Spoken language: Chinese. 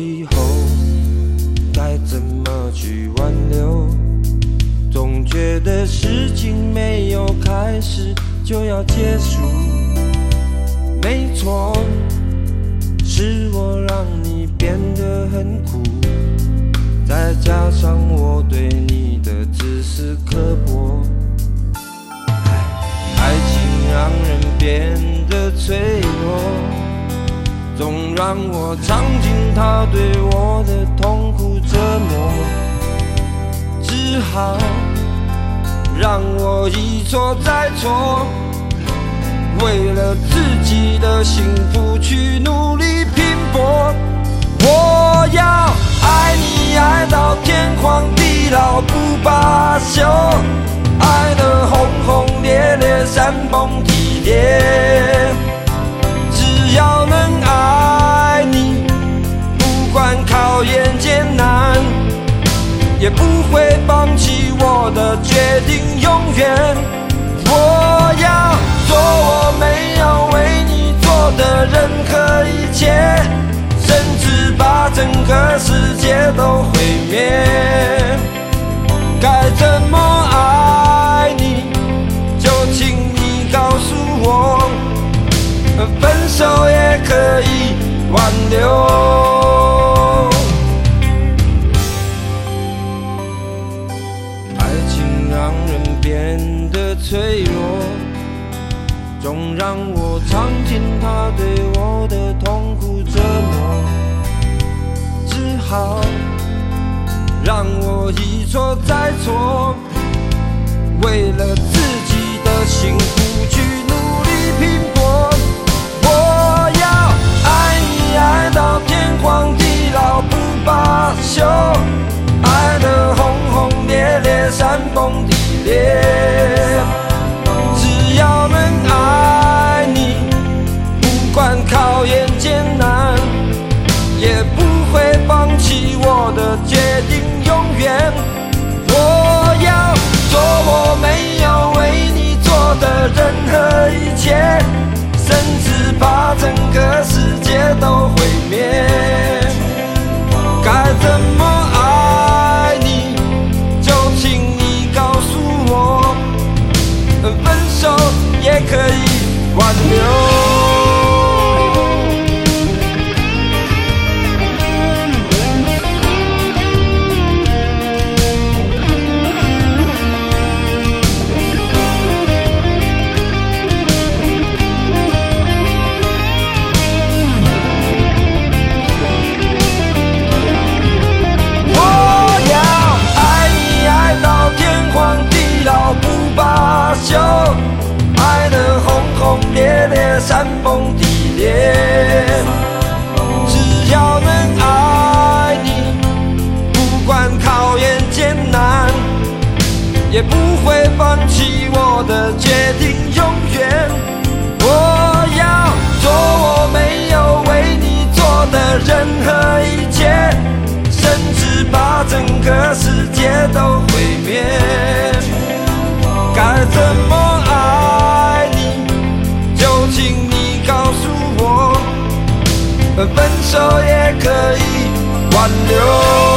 以后该怎么去挽留？总觉得事情没有开始就要结束。没错，是我让你变得很苦，再加上我对你的自私刻薄，爱情让人变得脆弱，总让我尝尽他对我的痛苦折磨，只好让我一错再错，为了自己的幸福去努力拼搏。我要爱你爱到天荒地老不罢休，爱得轰轰烈烈山崩地裂，只要能爱你，不管考验艰难，也不会放弃我的决定永远。我要做我没有为你做的任何一切，甚至把整个世界都毁灭。该怎么爱你，就请你告诉我，分手也可以挽留。爱情让人变得脆弱，总让我尝尽他对我的痛苦折磨，只好让我一错再错，为了自己的幸福去努力拼搏。我要爱你爱到天荒地老不罢休，爱得轰轰烈烈山崩地裂，只要能爱你，不管考验艰难，也不会放弃我的决定永远。我要做我没有为你做的任何一切，甚至把整个世界都毁灭。该怎么爱你，就请你告诉我，分手也可以挽留。爱得轰轰烈烈山崩地裂，只要能爱你，不管考验艰难，也不会放弃我的决定永远。我要做我没有为你做的任何一切，甚至把整个世界都毁灭。该怎么爱你，就请你告诉我，分手也可以挽留。